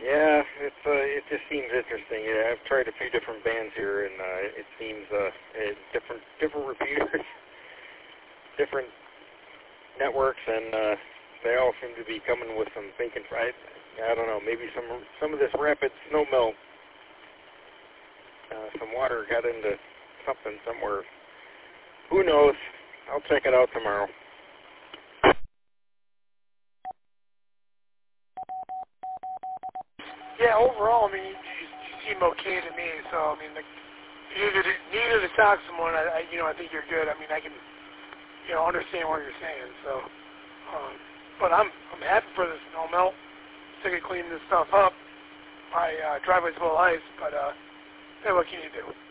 it just seems interesting. Yeah, I've tried a few different bands here, and it seems different repeaters, different networks, and they all seem to be coming with some thinking. I don't know, maybe some of this rapid snow melt, some water got into something somewhere. Who knows? I'll check it out tomorrow. Yeah, overall, I mean, you seem okay to me. So, I mean, you needed to talk to someone. I think you're good. I mean, I can, understand what you're saying. So, but I'm happy for this snow melt. Sick of cleaning this stuff up. My driveway's full of ice, but hey, what can you do?